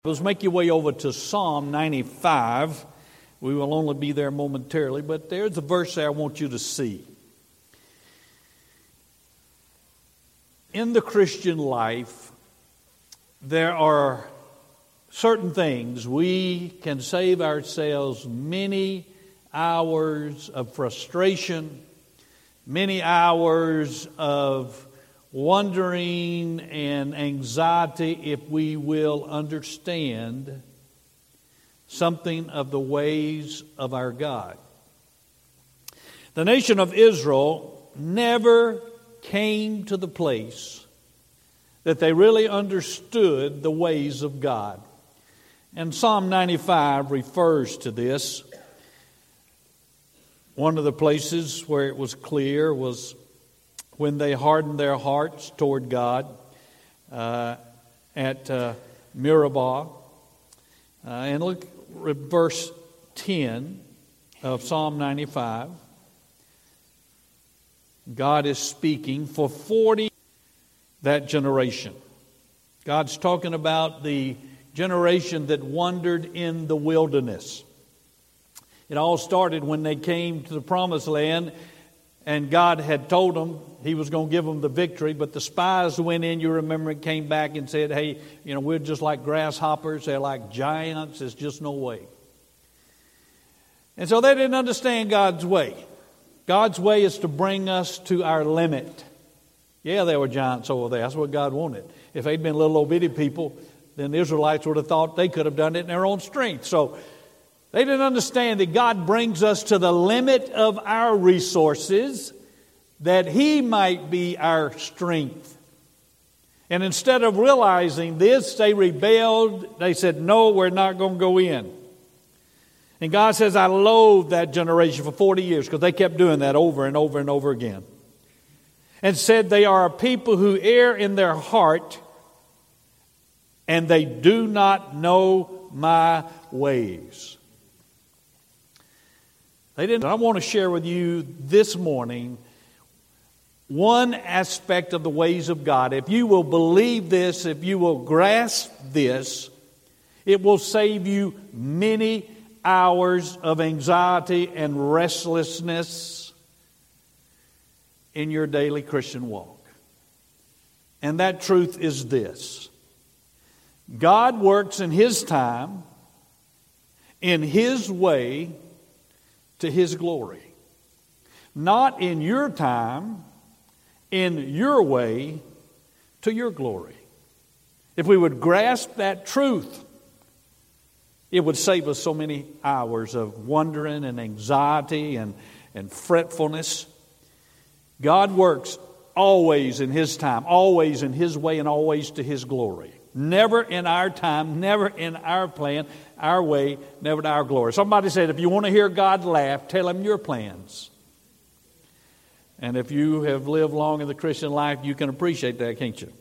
Let's make your way over to Psalm 95. We will only be there momentarily, but there's a verse there I want you to see. In the Christian life, there are certain things we can save ourselves many hours of frustration, many hours of wondering and anxiety if we will understand something of the ways of our God. The nation of Israel never came to the place that they really understood the ways of God. And Psalm 95 refers to this. One of the places where it was clear was when they hardened their hearts toward God at Meribah. And look at verse 10 of Psalm 95. God is speaking for 40, that generation. God's talking about the generation that wandered in the wilderness. It all started when they came to the promised land, and God had told them He was going to give them the victory, but the spies went in, you remember, and came back and said, hey, we're just like grasshoppers, they're like giants, there's just no way. And so they didn't understand God's way. God's way is to bring us to our limit. Yeah, there were giants over there, that's what God wanted. If they'd been little old bitty people, then the Israelites would have thought they could have done it in their own strength. So they didn't understand that God brings us to the limit of our resources, that He might be our strength. And instead of realizing this, they rebelled. They said, no, we're not going to go in. And God says, I loathed that generation for 40 years because they kept doing that over and over and over again. And said they are a people who err in their heart and they do not know my ways. They didn't. I want to share with you this morning one aspect of the ways of God. If you will believe this, if you will grasp this, it will save you many hours of anxiety and restlessness in your daily Christian walk. And that truth is this: God works in His time, in His way, to His glory. Not in your time, in your way, to your glory. If we would grasp that truth, it would save us so many hours of wondering and anxiety and fretfulness. God works always in His time, always in His way, and always to His glory. Never in our time, never in our plan, our way, never to our glory. Somebody said, if you want to hear God laugh, tell Him your plans. And if you have lived long in the Christian life, you can appreciate that, can't you?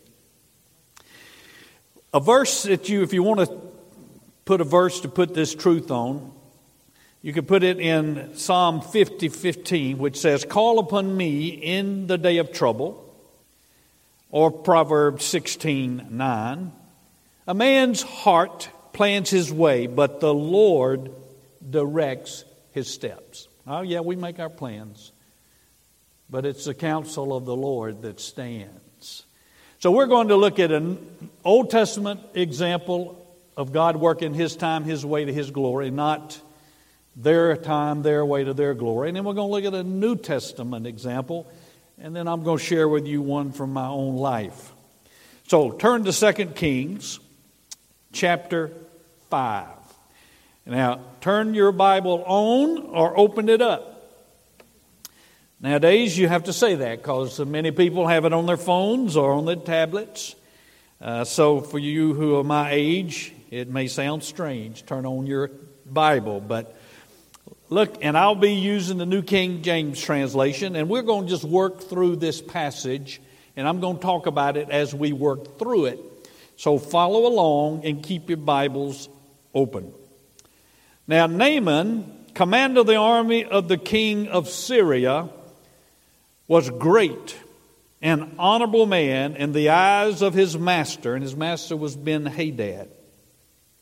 A verse that if you want to put a verse to put this truth on, you can put it in Psalm 50:15, which says, call upon me in the day of trouble. Or Proverbs 16:9. A man's heart plans his way, but the Lord directs his steps. Oh yeah, we make our plans, but it's the counsel of the Lord that stands. So we're going to look at an Old Testament example of God working His time, His way to His glory, not their time, their way to their glory. And then we're going to look at a New Testament example, and then I'm going to share with you one from my own life. So turn to 2 Kings chapter 5. Now turn your Bible on or open it up. Nowadays you have to say that because many people have it on their phones or on their tablets. So for you who are my age, it may sound strange. Turn on your Bible, but look, and I'll be using the New King James translation, and we're going to just work through this passage, and I'm going to talk about it as we work through it. So follow along and keep your Bibles open. Now Naaman, commander of the army of the king of Syria, was great an honorable man in the eyes of his master, and his master was Ben-Hadad.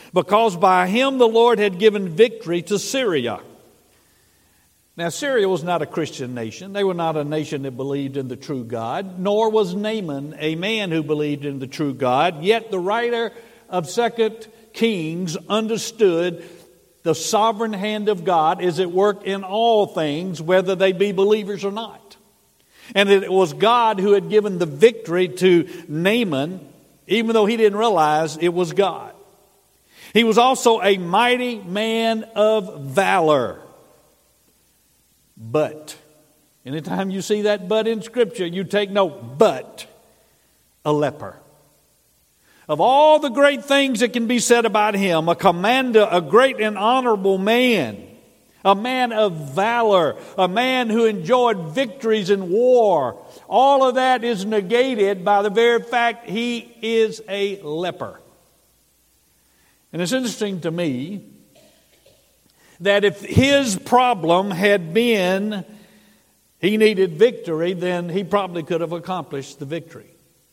because by him the Lord had given victory to Syria. Now, Syria was not a Christian nation. They were not a nation that believed in the true God, nor was Naaman a man who believed in the true God. Yet the writer of 2 Kings understood the sovereign hand of God is at work in all things, whether they be believers or not. And it was God who had given the victory to Naaman, even though he didn't realize it was God. He was also a mighty man of valor. But, anytime you see that but in Scripture, you take note, but a leper. Of all the great things that can be said about him, a commander, a great and honorable man, a man of valor, a man who enjoyed victories in war, all of that is negated by the very fact he is a leper. And it's interesting to me that if his problem had been he needed victory, then he probably could have accomplished the victory.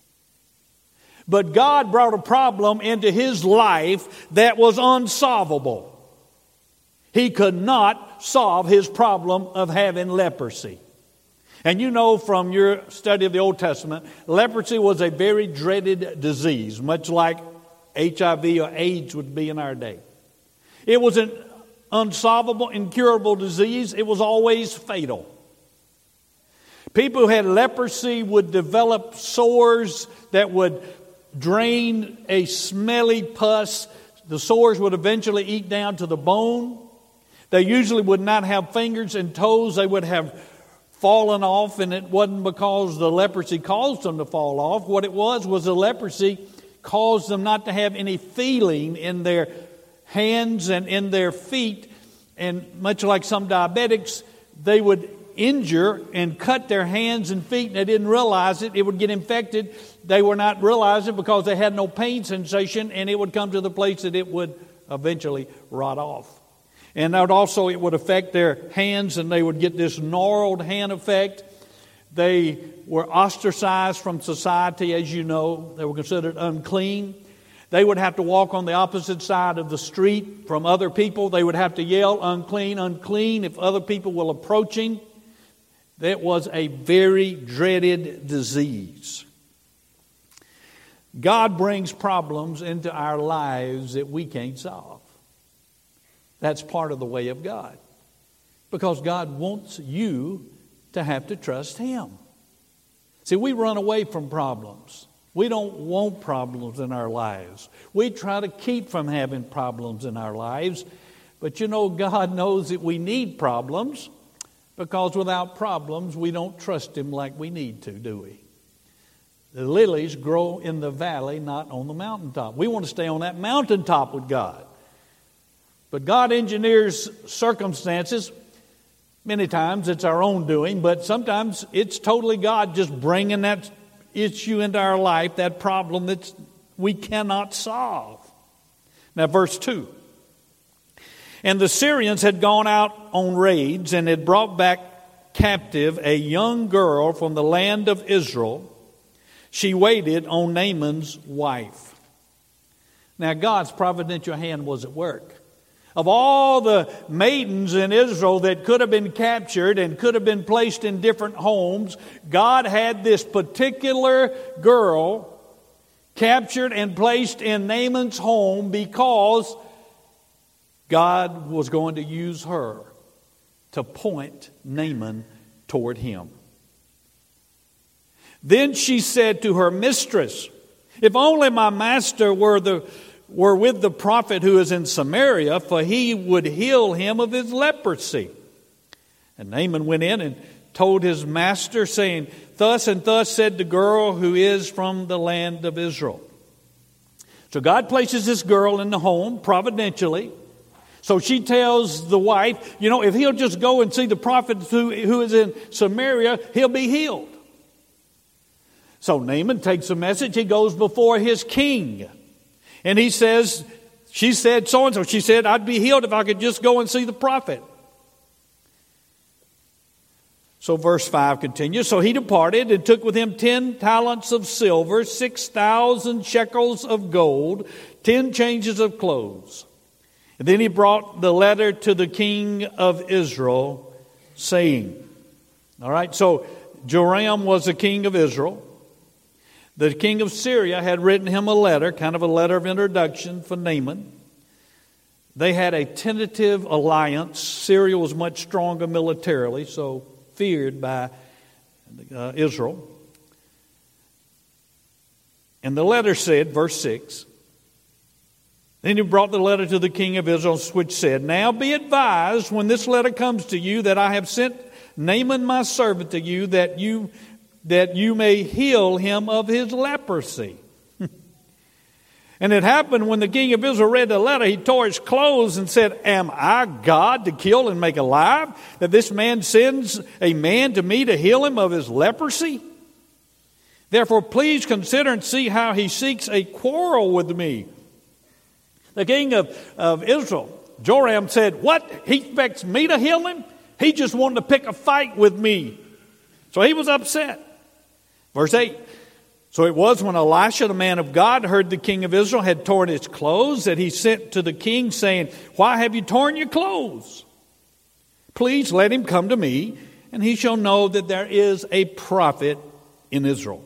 But God brought a problem into his life that was unsolvable. He could not solve his problem of having leprosy. And you know from your study of the Old Testament, leprosy was a very dreaded disease, much like HIV or AIDS would be in our day. It was an unsolvable, incurable disease. It was always fatal. People who had leprosy would develop sores that would drain a smelly pus. The sores would eventually eat down to the bone. They usually would not have fingers and toes. They would have fallen off, and it wasn't because the leprosy caused them to fall off. What it was the leprosy caused them not to have any feeling in their hands and in their feet. And much like some diabetics, they would injure and cut their hands and feet, and they didn't realize it. It would get infected. They were not realizing it because they had no pain sensation, and it would come to the place that it would eventually rot off. And it would affect their hands, and they would get this gnarled hand effect. They were ostracized from society, as you know. They were considered unclean. They would have to walk on the opposite side of the street from other people. They would have to yell, unclean, unclean, if other people were approaching. That was a very dreaded disease. God brings problems into our lives that we can't solve. That's part of the way of God. Because God wants you to have to trust Him. See, we run away from problems. We don't want problems in our lives. We try to keep from having problems in our lives. But you know, God knows that we need problems, because without problems, we don't trust Him like we need to, do we? The lilies grow in the valley, not on the mountaintop. We want to stay on that mountaintop with God. But God engineers circumstances. Many times it's our own doing, but sometimes it's totally God just bringing that issue into our life, that problem that we cannot solve. Now, verse 2. And the Syrians had gone out on raids and had brought back captive a young girl from the land of Israel. She waited on Naaman's wife. Now, God's providential hand was at work. Of all the maidens in Israel that could have been captured and could have been placed in different homes, God had this particular girl captured and placed in Naaman's home because God was going to use her to point Naaman toward Him. Then she said to her mistress, "If only my master were with the prophet who is in Samaria, for he would heal him of his leprosy." And Naaman went in and told his master, saying, "Thus and thus said the girl who is from the land of Israel." So God places this girl in the home providentially. So she tells the wife, if he'll just go and see the prophet who is in Samaria, he'll be healed. So Naaman takes a message. He goes before his king. And he says, she said so-and-so. She said, "I'd be healed if I could just go and see the prophet." So verse 5 continues. So he departed and took with him 10 talents of silver, 6,000 shekels of gold, 10 changes of clothes. And then he brought the letter to the king of Israel, saying, all right, so Joram was the king of Israel. The king of Syria had written him a letter, kind of a letter of introduction for Naaman. They had a tentative alliance. Syria was much stronger militarily, so feared by Israel. And the letter said, verse 6, then he brought the letter to the king of Israel, which said, now be advised when this letter comes to you that I have sent Naaman my servant to you, that you may heal him of his leprosy. And it happened when the king of Israel read the letter, he tore his clothes and said, am I God to kill and make alive, that this man sends a man to me to heal him of his leprosy? Therefore, please consider and see how he seeks a quarrel with me. The king of Israel, Joram, said, what? He expects me to heal him? He just wanted to pick a fight with me. So he was upset. Verse 8. So it was when Elisha, the man of God, heard the king of Israel had torn his clothes, that he sent to the king, saying, why have you torn your clothes? Please let him come to me, and he shall know that there is a prophet in Israel.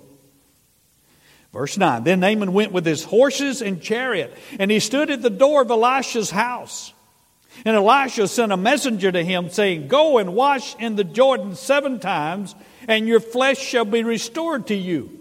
Verse 9. Then Naaman went with his horses and chariot, and he stood at the door of Elisha's house. And Elisha sent a messenger to him, saying, go and wash in the Jordan 7 times, and your flesh shall be restored to you,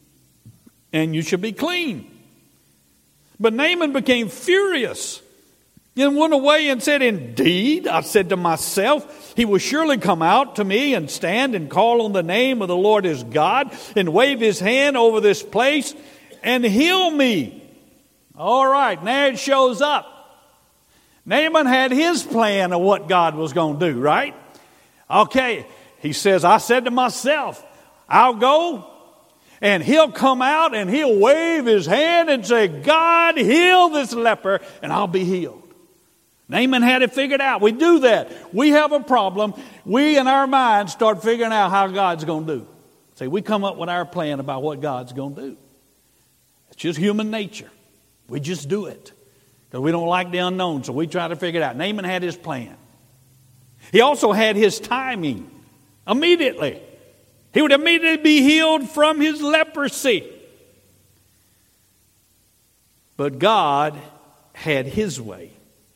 and you shall be clean. But Naaman became furious and went away and said, indeed, I said to myself, he will surely come out to me and stand and call on the name of the Lord his God and wave his hand over this place and heal me. All right, now it shows up. Naaman had his plan of what God was going to do, right? Okay, he says, I said to myself, I'll go and he'll come out and he'll wave his hand and say, God, heal this leper, and I'll be healed. Naaman had it figured out. We do that. We have a problem. We in our minds start figuring out how God's going to do. See, we come up with our plan about what God's going to do. It's just human nature. We just do it. Because we don't like the unknown, so we try to figure it out. Naaman had his plan. He also had his timing. Immediately. He would immediately be healed from his leprosy. But God had his way.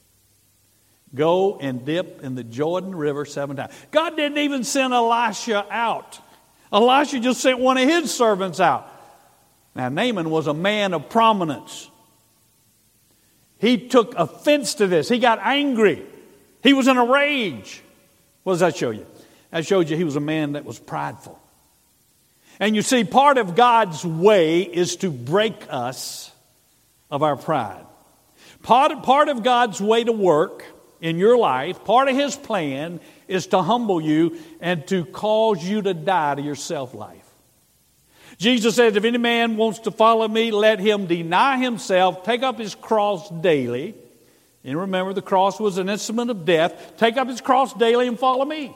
Go and dip in the Jordan River 7 times. God didn't even send Elisha out. Elisha just sent one of his servants out. Now, Naaman was a man of prominence. He took offense to this. He got angry. He was in a rage. What does that show you? That showed you he was a man that was prideful. And you see, part of God's way is to break us of our pride. Part of God's way to work in your life, part of his plan is to humble you and to cause you to die to your self-life. Jesus says, if any man wants to follow me, let him deny himself, take up his cross daily. And remember, the cross was an instrument of death. Take up his cross daily and follow me.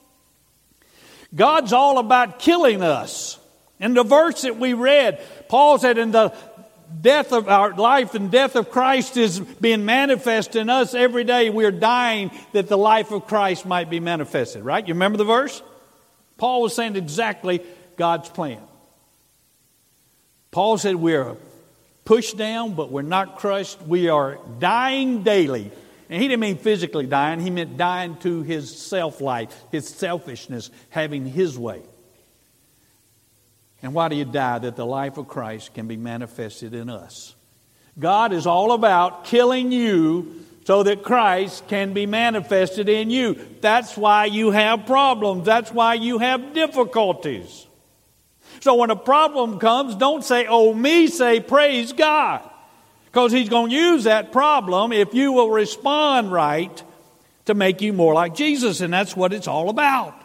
God's all about killing us. In the verse that we read, Paul said, in the death of our life and death of Christ is being manifest in us every day. We are dying that the life of Christ might be manifested, right? You remember the verse? Paul was saying exactly God's plan. Paul said we are pushed down, but we're not crushed. We are dying daily. And he didn't mean physically dying. He meant dying to his self-life, his selfishness, having his way. And why do you die? That the life of Christ can be manifested in us. God is all about killing you so that Christ can be manifested in you. That's why you have problems. That's why you have difficulties. So when a problem comes, don't say, oh me, say praise God. Because he's going to use that problem, if you will respond right, to make you more like Jesus. And that's what it's all about.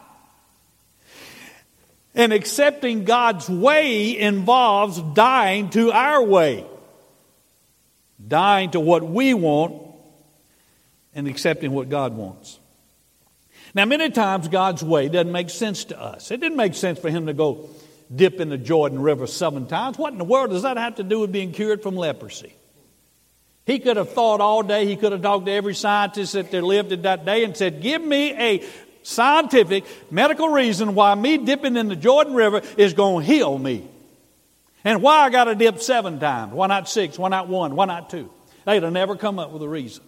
And accepting God's way involves dying to our way. Dying to what we want and accepting what God wants. Now, many times God's way doesn't make sense to us. It didn't make sense for him to go dip in the Jordan River 7 times. What in the world does that have to do with being cured from leprosy? He could have thought all day. He could have talked to every scientist that there lived in that day and said, give me a scientific, medical reason why me dipping in the Jordan River is going to heal me. And why I got to dip 7 times. Why not 6? Why not 1? Why not 2? They'd have never come up with a reason.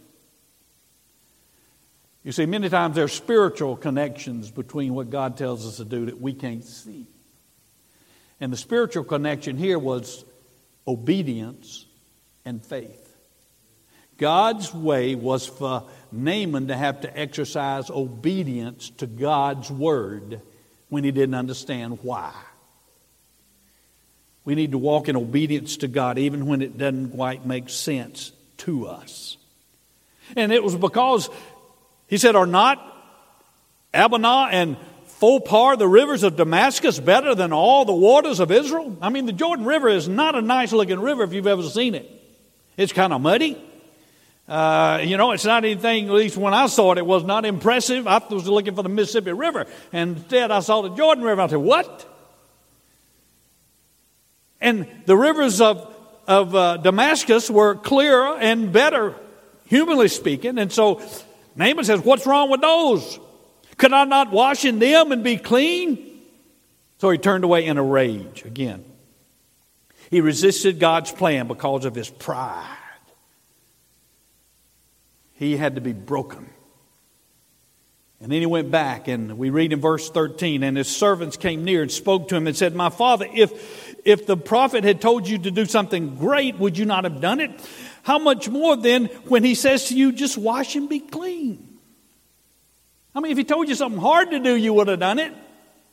You see, many times there are spiritual connections between what God tells us to do that we can't see. And the spiritual connection here was obedience and faith. God's way was for Naaman to have to exercise obedience to God's word when he didn't understand why. We need to walk in obedience to God even when it doesn't quite make sense to us. And it was because, he said, are not Abana and Phopar, the rivers of Damascus, better than all the waters of Israel? I mean, the Jordan River is not a nice looking river if you've ever seen it. It's kind of muddy. It's not anything, at least when I saw it, it was not impressive. I was looking for the Mississippi River, and instead I saw the Jordan River. I said, what? And the rivers of Damascus were clearer and better, humanly speaking. And so Naaman says, what's wrong with those? Could I not wash in them and be clean? So he turned away in a rage again. He resisted God's plan because of his pride. He had to be broken. And then he went back, and we read in verse 13, and his servants came near and spoke to him and said, my father, if the prophet had told you to do something great, would you not have done it? How much more then when he says to you, just wash and be clean? I mean, if he told you something hard to do, you would have done it.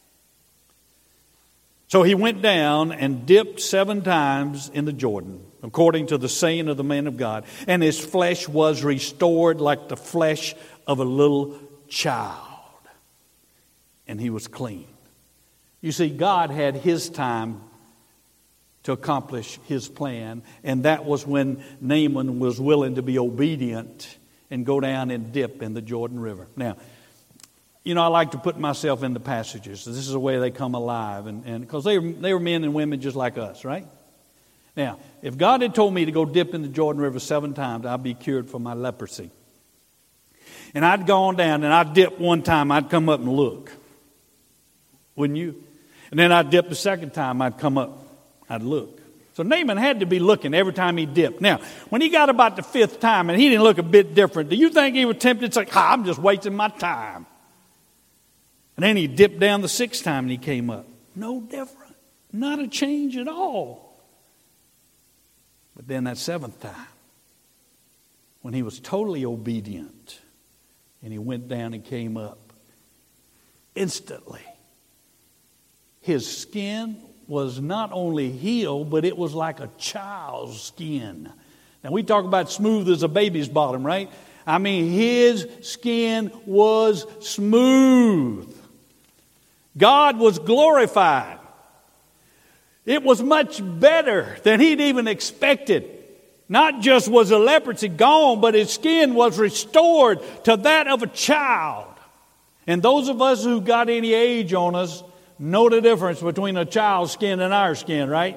So he went down and dipped 7 times in the Jordan, according to the saying of the man of God. And his flesh was restored like the flesh of a little child. And he was clean. You see, God had his time to accomplish his plan. And that was when Naaman was willing to be obedient and go down and dip in the Jordan River. Now, I like to put myself in the passages. This is the way they come alive. And because they were men and women just like us, right? Now, if God had told me to go dip in the Jordan River 7 times, I'd be cured from my leprosy. And I'd gone down and I'd dip 1 time, I'd come up and look. Wouldn't you? And then I'd dip the 2nd time, I'd come up, I'd look. So Naaman had to be looking every time he dipped. Now, when he got about the 5th time and he didn't look a bit different, do you think he was tempted to say, I'm just wasting my time? And then he dipped down the 6th time and he came up. No different. Not a change at all. But then that 7th time, when he was totally obedient and he went down and came up, instantly, his skin was not only healed, but it was like a child's skin. Now, we talk about smooth as a baby's bottom, right? I mean, his skin was smooth. God was glorified. It was much better than he'd even expected. Not just was the leprosy gone, but his skin was restored to that of a child. And those of us who got any age on us know the difference between a child's skin and our skin, right?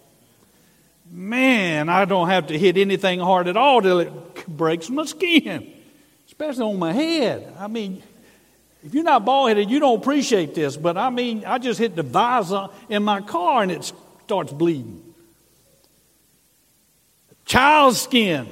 Man, I don't have to hit anything hard at all till it breaks my skin, especially on my head. I mean, if you're not bald-headed, you don't appreciate this. But I mean, I just hit the visor in my car and it starts bleeding. Child's skin.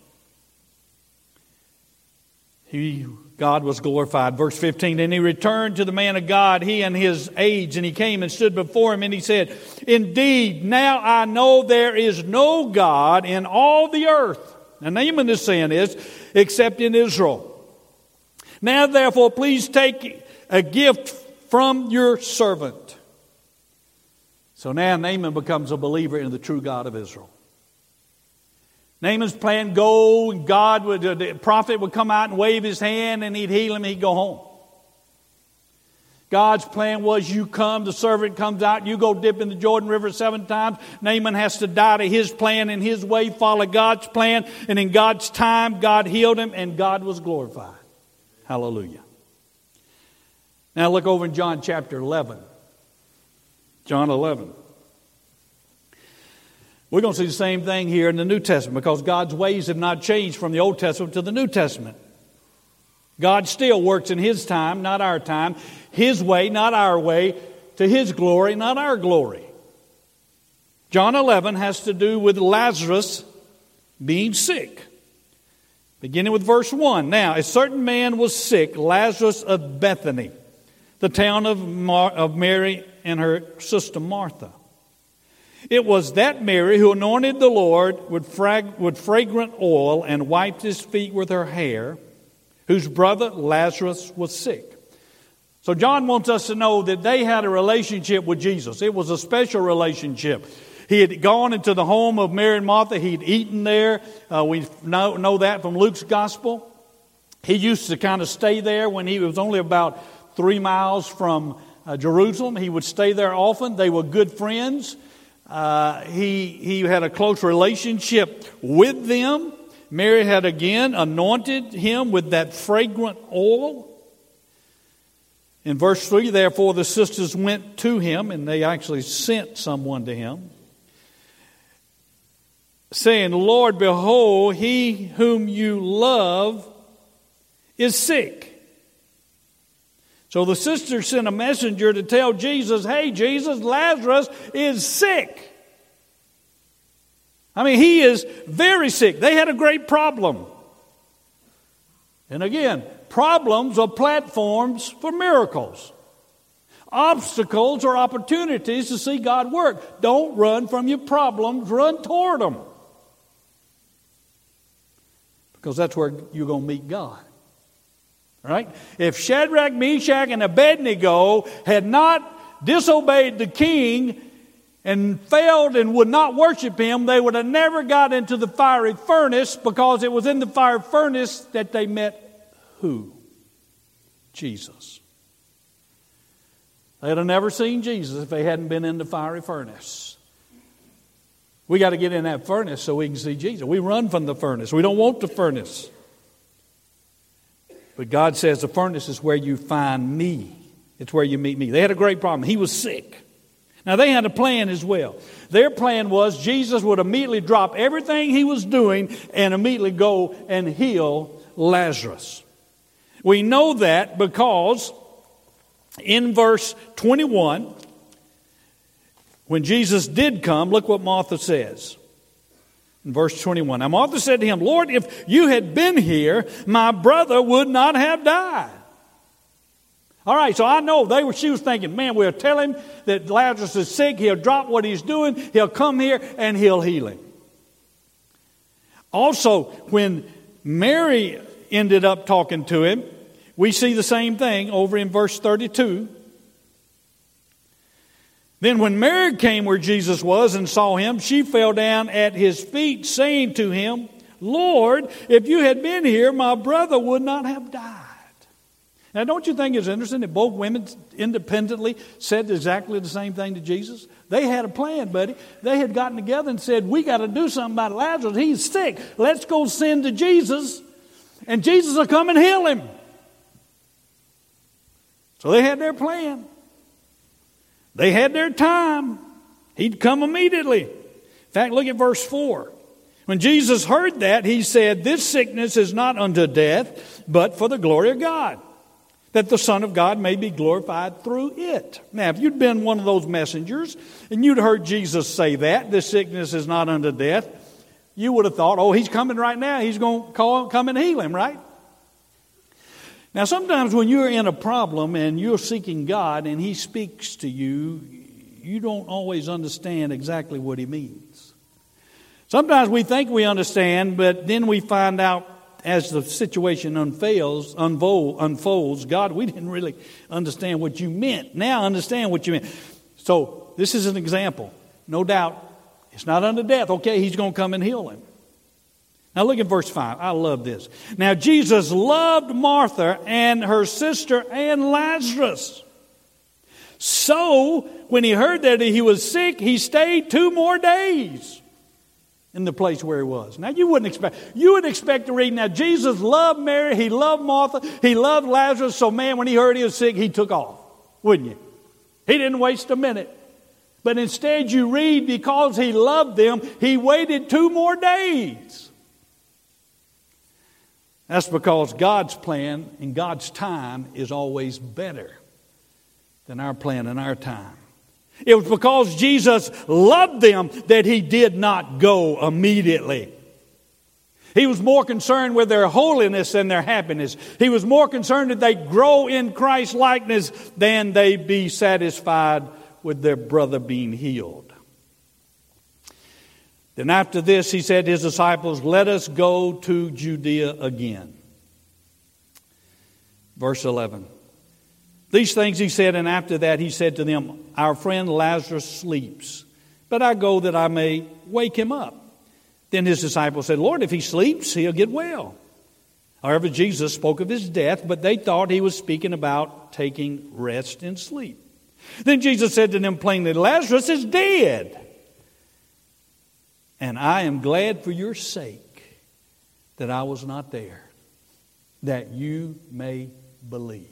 God was glorified. Verse 15, and he returned to the man of God, he and his aides, and he came and stood before him, and he said, indeed, now I know there is no God in all the earth. And Naaman is saying this, except in Israel. Now, therefore, please take a gift from your servant. So now Naaman becomes a believer in the true God of Israel. Naaman's plan go, and the prophet would come out and wave his hand, and he'd heal him, and he'd go home. God's plan was you come, the servant comes out, you go dip in the Jordan River 7 times. Naaman has to die to his plan and his way, follow God's plan, and in God's time, God healed him, and God was glorified. Hallelujah. Now look over in John chapter 11. John 11. We're going to see the same thing here in the New Testament because God's ways have not changed from the Old Testament to the New Testament. God still works in His time, not our time. His way, not our way. To His glory, not our glory. John 11 has to do with Lazarus being sick. Beginning with verse 1. Now, a certain man was sick, Lazarus of Bethany, the town of Mary and her sister Martha. It was that Mary who anointed the Lord with fragrant oil and wiped His feet with her hair, whose brother Lazarus was sick. So John wants us to know that they had a relationship with Jesus. It was a special relationship. He had gone into the home of Mary and Martha. He'd eaten there. We know that from Luke's gospel. He used to kind of stay there when he was only about 3 miles from Jerusalem. He would stay there often. They were good friends. He had a close relationship with them. Mary had again anointed him with that fragrant oil. In verse 3, therefore the sisters went to him, and they actually sent someone to him, saying, Lord, behold, he whom you love is sick. So the sisters sent a messenger to tell Jesus, hey, Jesus, Lazarus is sick. I mean, he is very sick. They had a great problem. And again, problems are platforms for miracles. Obstacles are opportunities to see God work. Don't run from your problems, run toward them. Because that's where you're going to meet God. Right? If Shadrach, Meshach, and Abednego had not disobeyed the king and failed and would not worship him, they would have never got into the fiery furnace, because it was in the fiery furnace that they met who? Jesus. They'd have never seen Jesus if they hadn't been in the fiery furnace. We got to get in that furnace so we can see Jesus. We run from the furnace. We don't want the furnace. But God says the furnace is where you find me. It's where you meet me. They had a great problem. He was sick. Now, they had a plan as well. Their plan was Jesus would immediately drop everything he was doing and immediately go and heal Lazarus. We know that because in verse 21, when Jesus did come, look what Martha says. In verse 21, now Martha said to him, Lord, if you had been here, my brother would not have died. All right, so I know she was thinking, man, we'll tell him that Lazarus is sick. He'll drop what he's doing. He'll come here and he'll heal him. Also, when Mary ended up talking to him, we see the same thing over in verse 32. Then when Mary came where Jesus was and saw him, she fell down at his feet, saying to him, Lord, if you had been here, my brother would not have died. Now, don't you think it's interesting that both women independently said exactly the same thing to Jesus? They had a plan, buddy. They had gotten together and said, we got to do something about Lazarus. He's sick. Let's go send to Jesus, and Jesus will come and heal him. So they had their plan. They had their time. He'd come immediately. In fact, look at verse 4. When Jesus heard that, he said, this sickness is not unto death, but for the glory of God, that the Son of God may be glorified through it. Now, if you'd been one of those messengers and you'd heard Jesus say that, this sickness is not unto death, you would have thought, oh, he's coming right now. He's going to come and heal him, right? Now, sometimes when you're in a problem and you're seeking God and he speaks to you, you don't always understand exactly what he means. Sometimes we think we understand, but then we find out as the situation unfolds, God, we didn't really understand what you meant. Now I understand what you meant. So this is an example. No doubt, it's not unto death. Okay, he's going to come and heal him. Now look at verse 5. I love this. Now Jesus loved Martha and her sister and Lazarus. So when he heard that he was sick, he stayed 2 more days in the place where he was. Now you would expect to read, now Jesus loved Mary, he loved Martha, he loved Lazarus, so man, when he heard he was sick, he took off, wouldn't you? He didn't waste a minute. But instead you read, because He loved them, He waited 2 more days. That's because God's plan and God's time is always better than our plan and our time. It was because Jesus loved them that He did not go immediately. He was more concerned with their holiness than their happiness. He was more concerned that they grow in Christ's likeness than they be satisfied with their brother being healed. Then after this, He said to His disciples, "Let us go to Judea again." Verse 11. These things He said, and after that He said to them, "Our friend Lazarus sleeps, but I go that I may wake him up." Then His disciples said, "Lord, if he sleeps, he'll get well." However, Jesus spoke of His death, but they thought He was speaking about taking rest and sleep. Then Jesus said to them plainly, "Lazarus is dead. And I am glad for your sake that I was not there, that you may believe."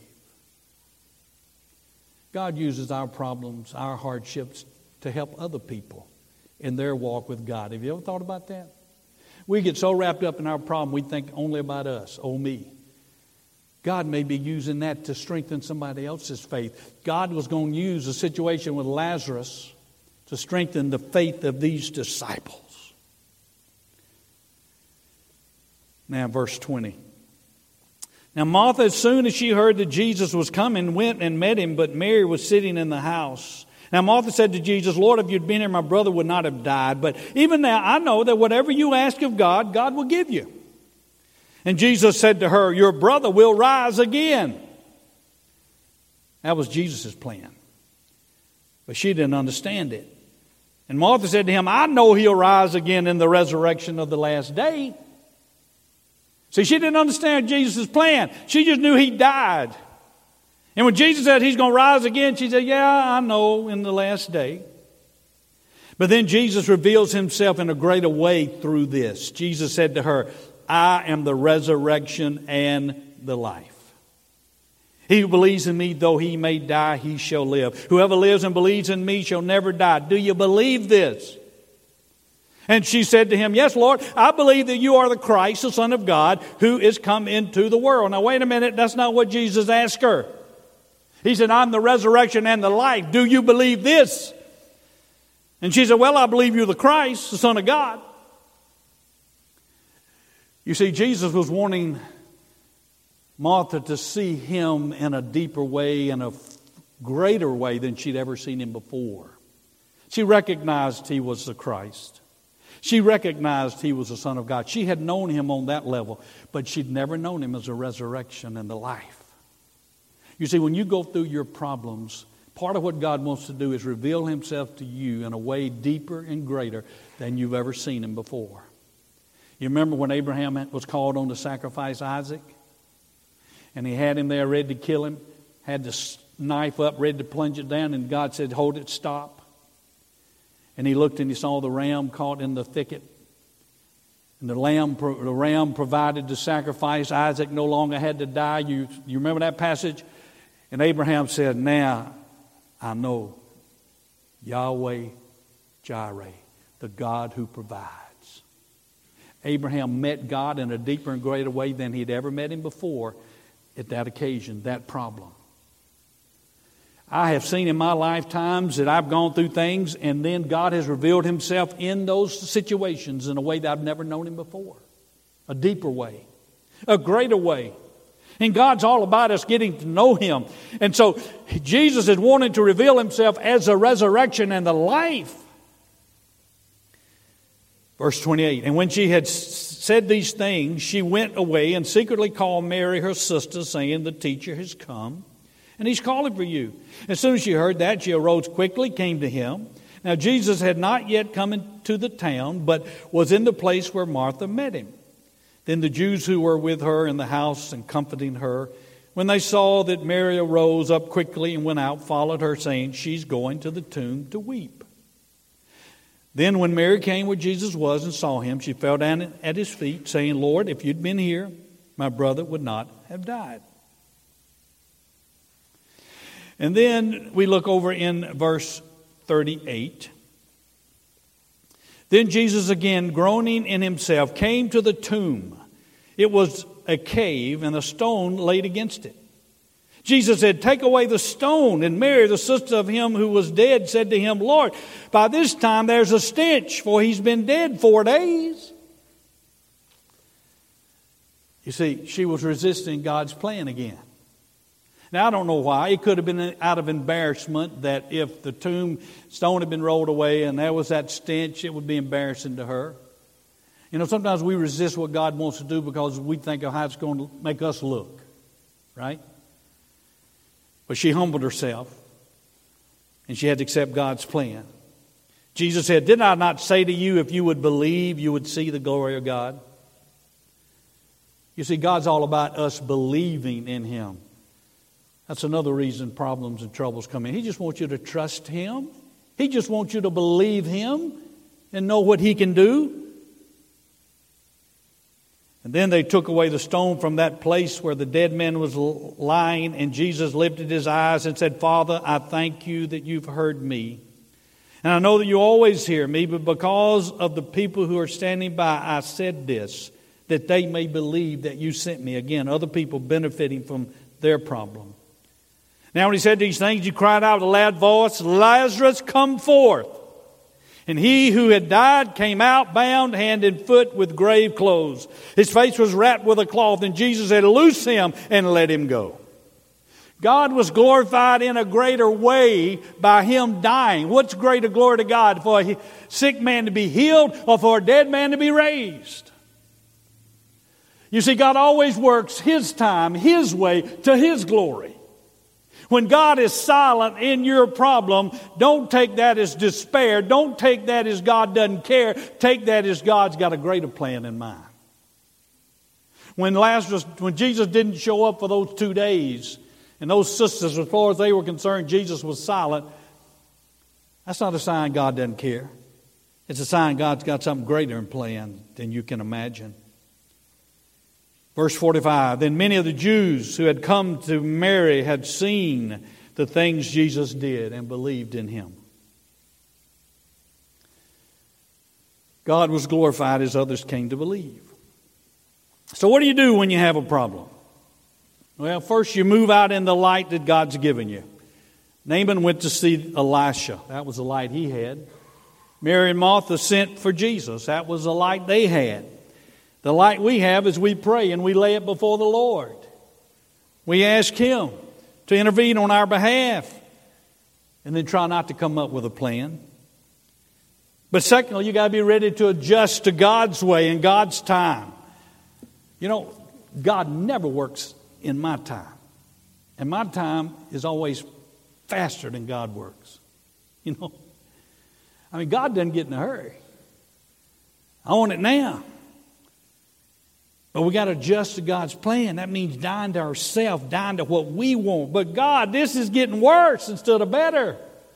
God uses our problems, our hardships, to help other people in their walk with God. Have you ever thought about that? We get so wrapped up in our problem, we think only about us, oh me. God may be using that to strengthen somebody else's faith. God was going to use the situation with Lazarus to strengthen the faith of these disciples. Now, verse 20. Now Martha, as soon as she heard that Jesus was coming, went and met Him, but Mary was sitting in the house. Now Martha said to Jesus, "Lord, if you'd been here, my brother would not have died. But even now I know that whatever you ask of God, God will give you." And Jesus said to her, "Your brother will rise again." That was Jesus' plan. But she didn't understand it. And Martha said to Him, "I know he'll rise again in the resurrection of the last day." See, she didn't understand Jesus' plan. She just knew He died. And when Jesus said He's going to rise again, she said, "Yeah, I know, in the last day." But then Jesus reveals Himself in a greater way through this. Jesus said to her, "I am the resurrection and the life. He who believes in Me, though he may die, he shall live. Whoever lives and believes in Me shall never die." Do you believe this? And she said to Him, "Yes, Lord, I believe that You are the Christ, the Son of God, who is come into the world." Now, wait a minute. That's not what Jesus asked her. He said, "I'm the resurrection and the life. Do you believe this?" And she said, "Well, I believe You're the Christ, the Son of God." You see, Jesus was wanting Martha to see Him in a deeper way, in a greater way than she'd ever seen Him before. She recognized He was the Christ. She recognized He was the Son of God. She had known Him on that level, but she'd never known Him as a resurrection and the life. You see, when you go through your problems, part of what God wants to do is reveal Himself to you in a way deeper and greater than you've ever seen Him before. You remember when Abraham was called on to sacrifice Isaac? And he had him there ready to kill him, had the knife up, ready to plunge it down, and God said, "Hold it, stop." And he looked and he saw the ram caught in the thicket. And the ram provided the sacrifice. Isaac no longer had to die. You remember that passage? And Abraham said, "Now I know Yahweh Jireh, the God who provides." Abraham met God in a deeper and greater way than he'd ever met Him before at that occasion, that problem. I have seen in my lifetimes that I've gone through things and then God has revealed Himself in those situations in a way that I've never known Him before. A deeper way, a greater way. And God's all about us getting to know Him. And so Jesus is wanting to reveal Himself as the resurrection and the life. Verse 28, and when she had said these things, she went away and secretly called Mary, her sister, saying, "The teacher has come, and He's calling for you." As soon as she heard that, she arose quickly, came to Him. Now Jesus had not yet come into the town, but was in the place where Martha met Him. Then the Jews who were with her in the house and comforting her, when they saw that Mary arose up quickly and went out, followed her, saying, "She's going to the tomb to weep." Then when Mary came where Jesus was and saw Him, she fell down at His feet, saying, "Lord, if You'd been here, my brother would not have died." And then we look over in verse 38. Then Jesus, again groaning in himself, came to the tomb. It was a cave, and a stone laid against it. Jesus said, "Take away the stone." And Mary, the sister of him who was dead, said to him, "Lord, by this time there's a stench, for he's been dead 4 days." You see, she was resisting God's plan again. Now, I don't know why. It could have been out of embarrassment that if the stone had been rolled away and there was that stench, it would be embarrassing to her. You know, sometimes we resist what God wants to do because we think of how it's going to make us look, right? But she humbled herself, and she had to accept God's plan. Jesus said, "Did I not say to you, if you would believe, you would see the glory of God?" You see, God's all about us believing in Him. That's another reason problems and troubles come in. He just wants you to trust Him. He just wants you to believe Him and know what He can do. And then they took away the stone from that place where the dead man was lying, and Jesus lifted His eyes and said, "Father, I thank you that you've heard me. And I know that you always hear me, but because of the people who are standing by, I said this, that they may believe that you sent me." Again, other people benefiting from their problem. Now when He said these things, He cried out with a loud voice, "Lazarus, come forth." And he who had died came out, bound hand and foot with grave clothes. His face was wrapped with a cloth, and Jesus said, "Loose him and let him go." God was glorified in a greater way by Him dying. What's greater glory to God? For a sick man to be healed or for a dead man to be raised? You see, God always works His time, His way, to His glory. When God is silent in your problem, don't take that as despair. Don't take that as God doesn't care. Take that as God's got a greater plan in mind. When Jesus didn't show up for those 2 days, and those sisters, as far as they were concerned, Jesus was silent, that's not a sign God doesn't care. It's a sign God's got something greater in plan than you can imagine. Verse 45, then many of the Jews who had come to Mary had seen the things Jesus did and believed in Him. God was glorified as others came to believe. So what do you do when you have a problem? Well, first you move out in the light that God's given you. Naaman went to see Elisha. That was the light he had. Mary and Martha sent for Jesus. That was the light they had. The light we have is we pray and we lay it before the Lord. We ask Him to intervene on our behalf and then try not to come up with a plan. But secondly, you got to be ready to adjust to God's way and God's time. You know, God never works in my time. And my time is always faster than God works. You know, I mean, God doesn't get in a hurry. I want it now. But we got to adjust to God's plan. That means dying to ourselves, dying to what we want. But God, this is getting worse instead of better.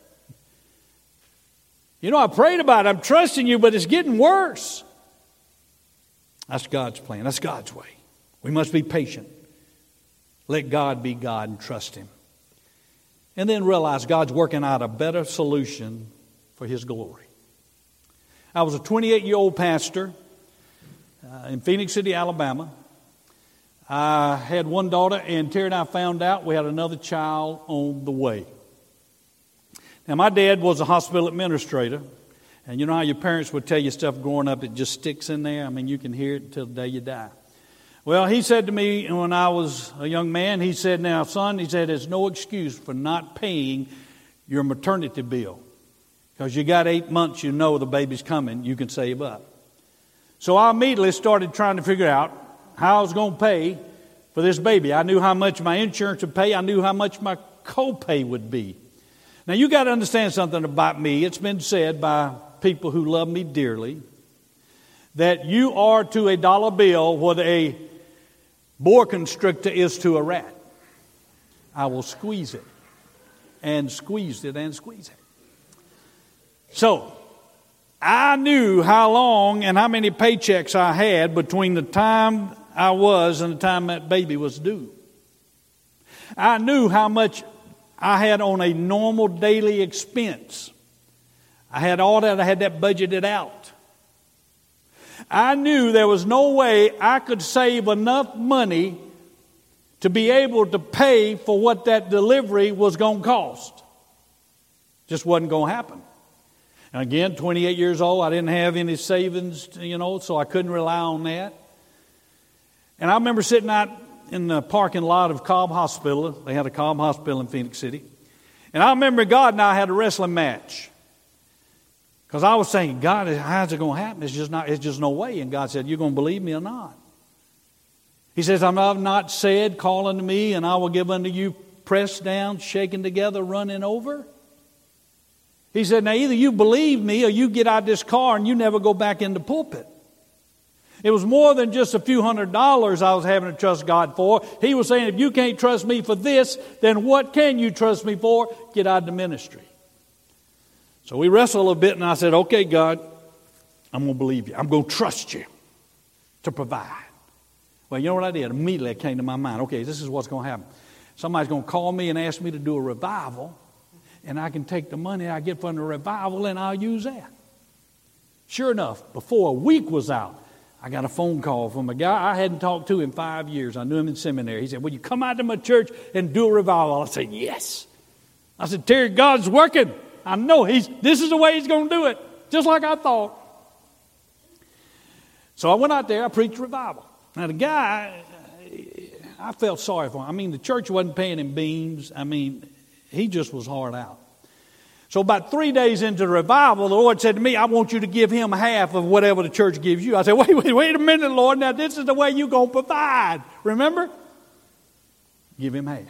You know, I prayed about it. I'm trusting you, but it's getting worse. That's God's plan. That's God's way. We must be patient. Let God be God and trust Him. And then realize God's working out a better solution for His glory. I was a 28-year-old pastor in Phoenix City, Alabama. I had one daughter, and Terry and I found out we had another child on the way. Now, my dad was a hospital administrator, and you know how your parents would tell you stuff growing up, it just sticks in there? I mean, you can hear it until the day you die. Well, he said to me when I was a young man, he said, now, son, he said, there's no excuse for not paying your maternity bill. Because you got 8 months, you know the baby's coming, you can save up. So I immediately started trying to figure out how I was going to pay for this baby. I knew how much my insurance would pay. I knew how much my copay would be. Now, you got to understand something about me. It's been said by people who love me dearly that you are to a dollar bill what a boa constrictor is to a rat. I will squeeze it and squeeze it and squeeze it. So, I knew how long and how many paychecks I had between the time I was and the time that baby was due. I knew how much I had on a normal daily expense. I had all that. I had that budgeted out. I knew there was no way I could save enough money to be able to pay for what that delivery was going to cost. Just wasn't going to happen. And again, 28 years old, I didn't have any savings, so I couldn't rely on that. And I remember sitting out in the parking lot of Cobb Hospital. They had a Cobb Hospital in Phoenix City. And I remember God and I had a wrestling match. Because I was saying, God, how's it going to happen? It's just no way. And God said, you're going to believe me or not? He says, I've not said, call unto me, and I will give unto you, pressed down, shaken together, running over. He said, now either you believe me or you get out of this car and you never go back in the pulpit. It was more than just a few $100s I was having to trust God for. He was saying, if you can't trust me for this, then what can you trust me for? Get out of the ministry. So we wrestled a little bit, and I said, okay, God, I'm going to believe you. I'm going to trust you to provide. Well, you know what I did? Immediately it came to my mind, okay, this is what's going to happen. Somebody's going to call me and ask me to do a revival, and I can take the money I get from the revival and I'll use that. Sure enough, before a week was out, I got a phone call from a guy I hadn't talked to in 5 years. I knew him in seminary. He said, will you come out to my church and do a revival? I said, yes. I said, Terry, God's working. I know this is the way he's going to do it, just like I thought. So I went out there, I preached revival. Now the guy, I felt sorry for him. I mean, the church wasn't paying him beans. I mean, he just was hard out. So about 3 days into the revival, the Lord said to me, I want you to give him half of whatever the church gives you. I said, wait a minute, Lord. Now this is the way you're going to provide. Remember? Give him half.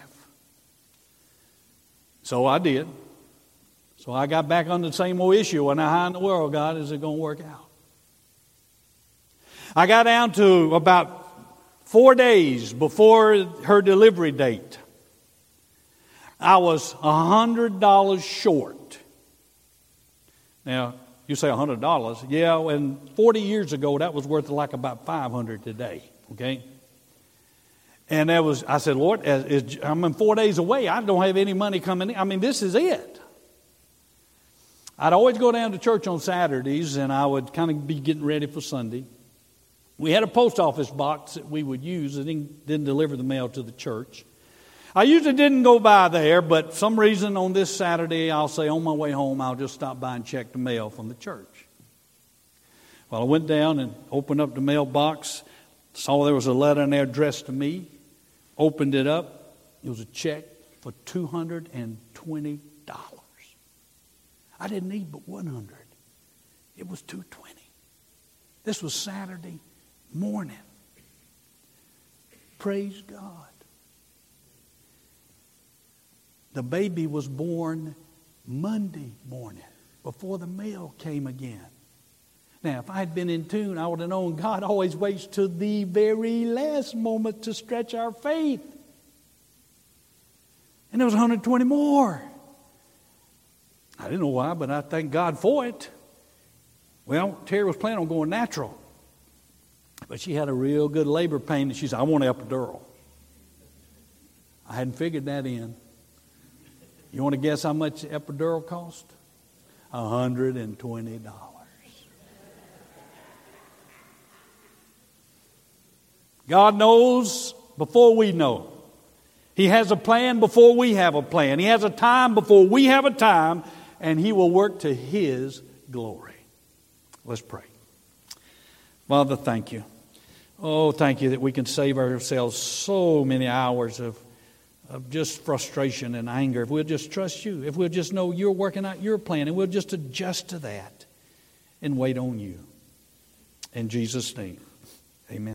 So I did. So I got back on the same old issue. Well, now how in the world, God, is it going to work out? I got down to about 4 days before her delivery date. I was $100 short. Now, you say $100. Yeah, and 40 years ago, that was worth like about $500 today, okay? And I said, Lord, I'm 4 days away. I don't have any money coming in. I mean, this is it. I'd always go down to church on Saturdays, and I would kind of be getting ready for Sunday. We had a post office box that we would use. It didn't deliver the mail to the church. I usually didn't go by there, but some reason on this Saturday, I'll say on my way home, I'll just stop by and check the mail from the church. Well, I went down and opened up the mailbox, saw there was a letter in there addressed to me, opened it up. It was a check for $220. I didn't need but $100. It was $220. This was Saturday morning. Praise God. The baby was born Monday morning before the mail came again. Now, if I had been in tune, I would have known God always waits to the very last moment to stretch our faith. And there was 120 more. I didn't know why, but I thank God for it. Well, Terry was planning on going natural. But she had a real good labor pain, and she said, I want an epidural. I hadn't figured that in. You want to guess how much the epidural cost? $120. God knows before we know. He has a plan before we have a plan. He has a time before we have a time, and He will work to His glory. Let's pray. Father, thank you. Oh, thank you that we can save ourselves so many hours of just frustration and anger. If we'll just trust you, if we'll just know you're working out your plan, and we'll just adjust to that and wait on you. In Jesus' name, amen.